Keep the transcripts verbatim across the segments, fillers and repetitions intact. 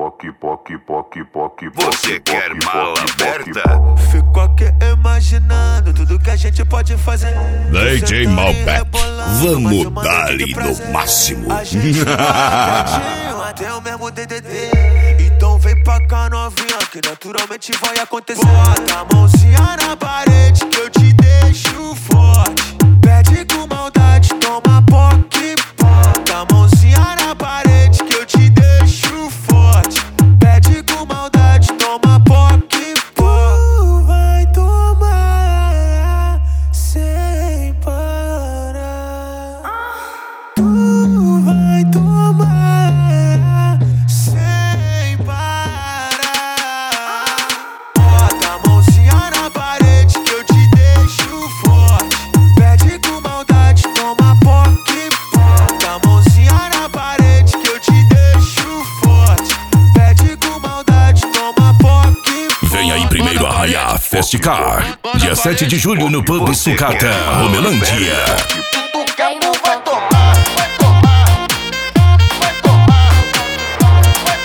poque, poque, poque, poque. Você quer mala aberta? Fico aqui imaginando tudo que a gente pode fazer. D J Malbec, vamos dar-lhe no máximo. A gente vai até o mesmo D D D. Então vem pra cá novinha, que naturalmente vai acontecer. Bota a mãozinha na parede que eu te deixo forte. Pede com maldade, toma poque, bota a mãozinha na parede que eu te deixo forte. Pede com maldade, toma poque, tu vai tomar sem parar. Tu vai tomar sem parar. Bota a mãozinha na parede que eu te deixo forte. Pede com maldade, toma poque, bota a mãozinha na parede que eu te deixo forte. Pede com maldade, toma poque. Vem aí primeiro Arraiá Festicar, dia sete de julho no Pub Sucata, Romelândia. Quem não vai tomar, vai tomar, vai tomar, vai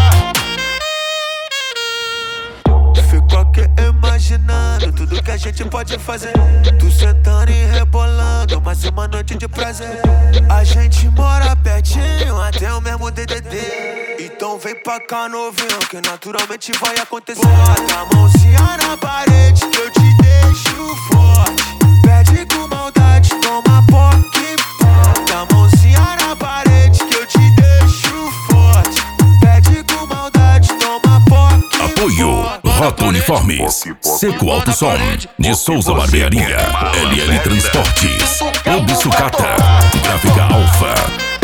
tomar. Fico aqui imaginando tudo que a gente pode fazer. Tu sentando e rebolando, mais uma noite de prazer. A gente mora pertinho, até o mesmo D D D. Então vem pra cá novinho, que naturalmente vai acontecer. Bota a mãozinha na parede que eu te deixo forte. Pede com maldade, toma poque, bota a mãozinha na parede que eu te deixo forte. Pede com maldade, toma poque. Apoio Rota Uniformes, Seco Alto Som, de Souza Barbearia, L L Transportes, Pub Sucata, Gráfica Alfa.